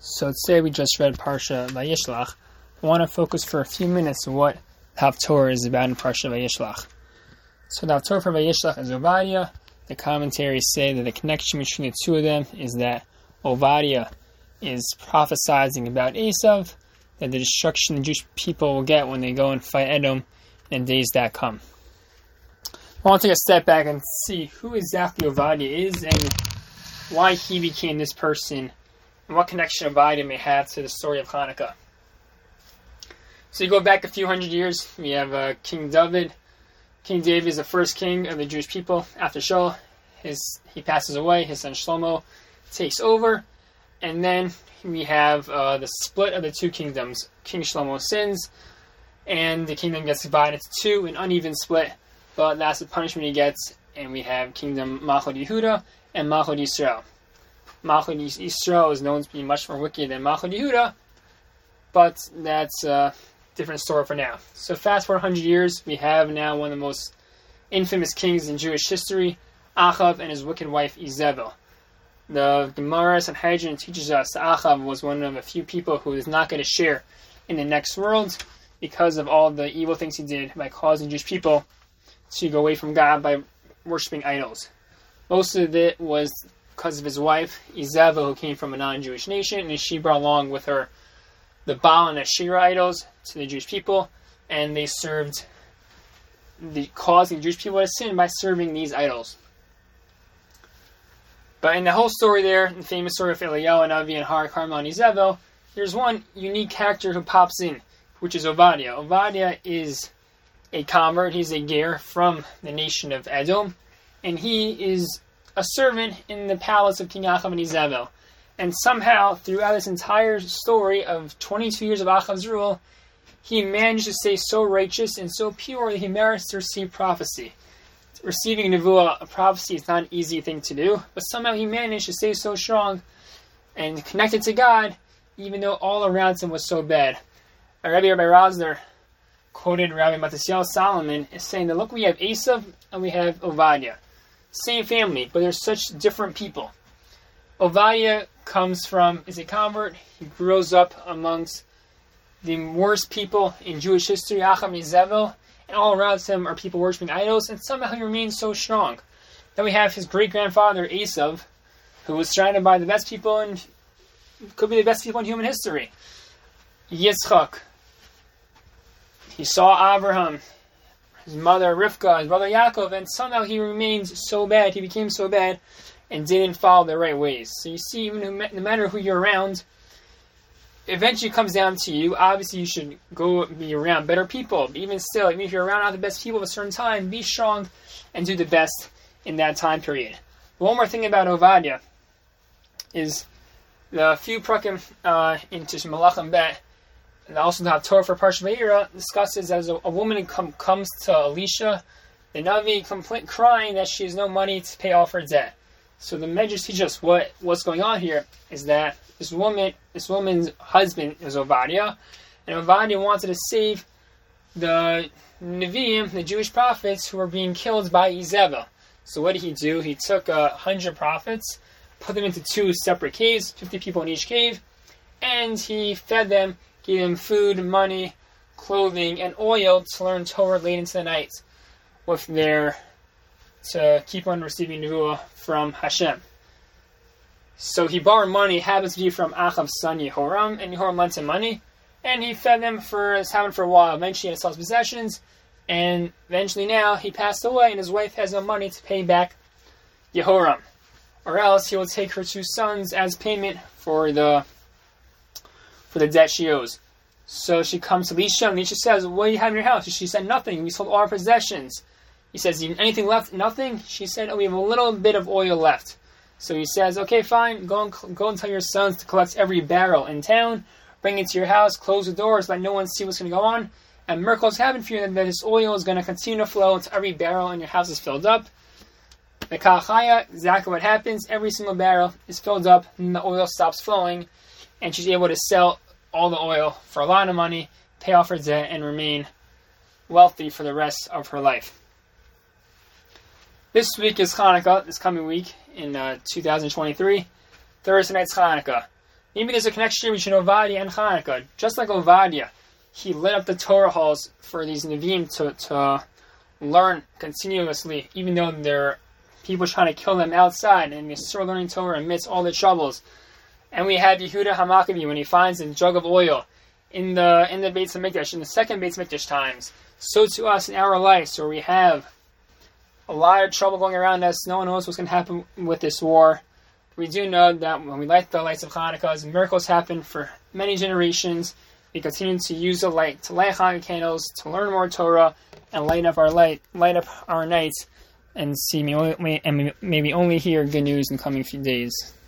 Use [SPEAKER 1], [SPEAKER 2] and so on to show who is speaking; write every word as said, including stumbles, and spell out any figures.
[SPEAKER 1] So today we just read Parsha Vayishlach. I want to focus for a few minutes on what Haftorah is about in Parsha Vayishlach. So the Haftorah for Vayishlach is Obadiah. The commentaries say that the connection between the two of them is that Obadiah is prophesizing about Esav, that the destruction the Jewish people will get when they go and fight Edom in days that come. I want to take a step back and see who exactly Obadiah is and why he became this person, and what connection Obadiah may have to the story of Hanukkah. So you go back a few hundred years, we have uh, King David. King David is the first king of the Jewish people. After Shaul, his, he passes away, his son Shlomo takes over, and then we have uh, the split of the two kingdoms. King Shlomo sins, and the kingdom gets divided into two, an uneven split, but that's the punishment he gets, and we have kingdom Malchut Yehuda and Malchut Yisrael. Malchut Yisrael is known to be much more wicked than Malchut Yehuda, but that's a different story for now. So fast forward one hundred years, we have now one of the most infamous kings in Jewish history, Achav and his wicked wife Izebel. The Gemara Sanhedrin teaches us that Achav was one of a few people who is not going to share in the next world because of all the evil things he did by causing Jewish people to go away from God by worshipping idols. Most of it was because of his wife, Izebel, who came from a non-Jewish nation, and she brought along with her the Baal and Asherah idols to the Jewish people, and they served, the causing Jewish people to sin by serving these idols. But in the whole story there, the famous story of Eliyahu and Avi and Har, Carmel, and Izebel, there's one unique character who pops in, which is Obadiah. Obadiah is a convert, he's a ger from the nation of Edom, and he is a servant in the palace of King Achav and Izebel. And somehow, throughout this entire story of twenty-two years of Achav's rule, he managed to stay so righteous and so pure that he merits to receive prophecy. Receiving nevuah, a prophecy, is not an easy thing to do, but somehow he managed to stay so strong and connected to God, even though all around him was so bad. Rabbi Rabbi Rosner quoted Rabbi Matisyahu Solomon as saying that, look, we have Esav and we have Obadiah. Same family, but they're such different people. Obadiah comes from, is a convert. He grows up amongst the worst people in Jewish history, Achav and Izebel, and all around him are people worshiping idols, and somehow he remains so strong. Then we have his great-grandfather, Esav, who was surrounded by the best people, and could be the best people in human history. Yitzchak. He saw Abraham, his mother Rivka, his brother Yaakov, and somehow he remained so bad, he became so bad, and didn't follow the right ways. So you see, even no matter who you're around, eventually it comes down to you. Obviously, you should go be around better people. But even still, even if you're around not the best people at a certain time, be strong and do the best in that time period. But one more thing about Obadiah is the few prakim uh, into Malachim Bet, and also the Haftorah for Parsha Vayera discusses as a, a woman com- comes to Elisha, the Navi, complain, crying that she has no money to pay off her debt. So the Medrash teaches us what, what's going on here is that this woman, this woman's husband is Obadiah, and Obadiah wanted to save the Nevi'im, the Jewish prophets, who were being killed by Izebel. So what did he do? He took a uh, hundred prophets, put them into two separate caves, fifty people in each cave, and he fed them, gave them food, money, clothing, and oil to learn Torah late into the night, with their to keep on receiving nevuah from Hashem. So he borrowed money, happens to be from Achav's son Yehoram, and Yehoram lent him money, and he fed them for his happened for a while. Eventually he had to sell his possessions, and eventually now he passed away, and his wife has no money to pay back Yehoram. Or else he will take her two sons as payment for the for the debt she owes. So she comes to Elisha, and Elisha says, what do you have in your house? She said, nothing. We sold all our possessions. He says, anything left? Nothing? She said, oh, we have a little bit of oil left. So he says, okay, fine, go and, go and tell your sons to collect every barrel in town, bring it to your house, close the doors, let no one see what's going to go on, and miracles happen for you, and that this oil is going to continue to flow until every barrel in your house is filled up. The Kachaya, exactly what happens, every single barrel is filled up, and the oil stops flowing, and she's able to sell all the oil for a lot of money, pay off her debt, and remain wealthy for the rest of her life. This week is Hanukkah, this coming week in uh, two thousand twenty-three. Thursday night's Hanukkah. Maybe there's a connection between Ovadia and Hanukkah. Just like Ovadia, he lit up the Torah halls for these Nevi'im to, to learn continuously, even though there are people trying to kill them outside, and they're still learning Torah amidst all the troubles. And we have Yehuda HaMaccabi when he finds a jug of oil in the in the Beis HaMikdash, in the second Beis HaMikdash times. So to us in our lives, where we have a lot of trouble going around us, no one knows what's going to happen with this war. We do know that when we light the lights of Hanukkah, miracles happen for many generations. We continue to use the light to light Hanukkah candles, to learn more Torah, and light up our light, light up our nights, and see me only, and maybe only hear good news in the coming few days.